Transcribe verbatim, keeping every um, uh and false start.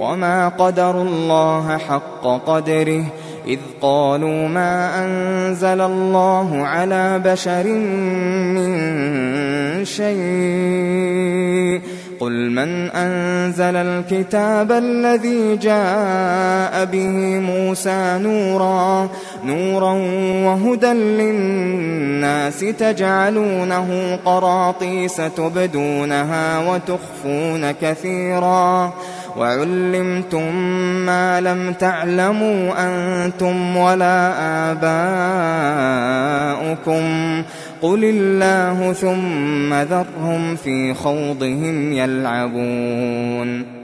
وما قدروا الله حق قدره إذ قالوا ما أنزل الله على بشر من شيء قل من أنزل الكتاب الذي جاء به موسى نورا نورا وهدى للناس تجعلونه قراطيس تبدونها وتخفون كثيرا وعلمتم ما لم تعلموا أنتم ولا آباؤكم قل الله ثم ذرهم في خوضهم يلعبون.